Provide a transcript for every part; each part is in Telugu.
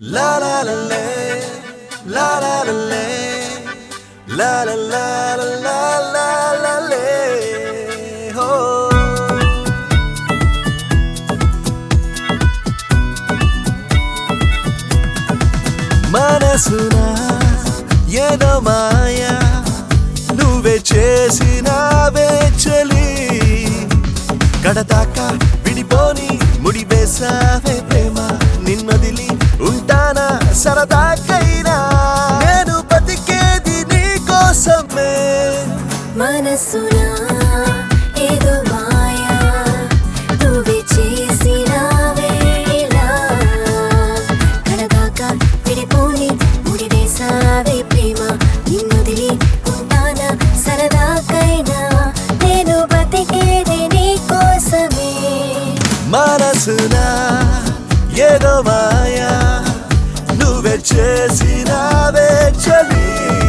La la la la, la la la la, la la la la la la la, oh. మనసున ఏదో మాయా నువ్వే చేసినావే చలి కడదాకా విడిపోని ముడివేసావే ప్రేమ నిన్నొదిలి ఉంటానా సరదాకైనా నేను బతికేది నీ కోసమే మనసున ఏదో మాయా నువ్వే చేసినావే ఇలా కడదాకా విడిపోని ముడివేసావే ప్రేమ నిన్నొదిలి ఉంటానా సరదాకైనా నేను బతికేది నీ కోసమే మనసున ఏదో మాయా నువ్వే చేసినావే చలి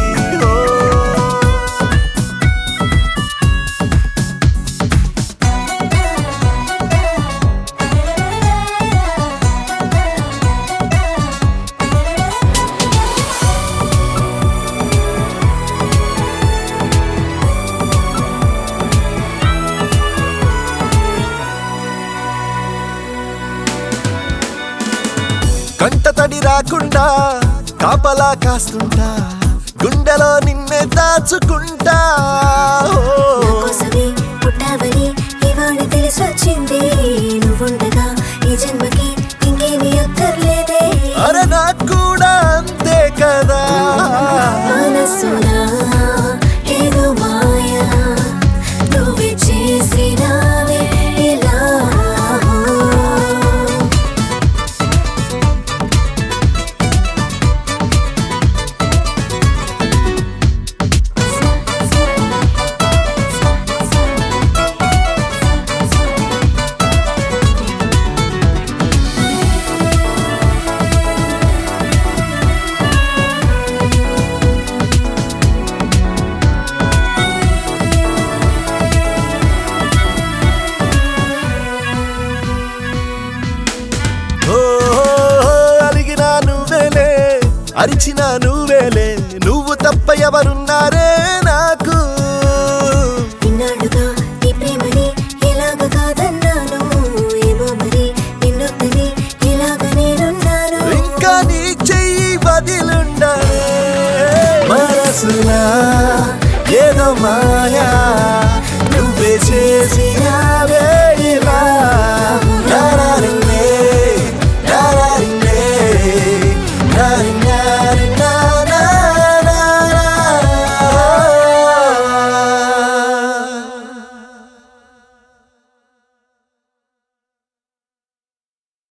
కంట తడి రాకుండా కాపలా కాస్తుంటా గుండెలో నిన్నే దాచుకుంటా నా కోసమే పుట్టావని ఇవాళ తెలిసొచ్చింది నువ్వుండగా ఈ జన్మకి ఇంకేమీ అక్కర్లేదే అరే నాకు కూడా అంతే కదా మనసున ఏదో మాయా నువ్వే చేసినావే ఇలా అలిగినా నువ్వేలే అరిచినా నువ్వేలే నువ్వు తప్ప ఎవరున్నారే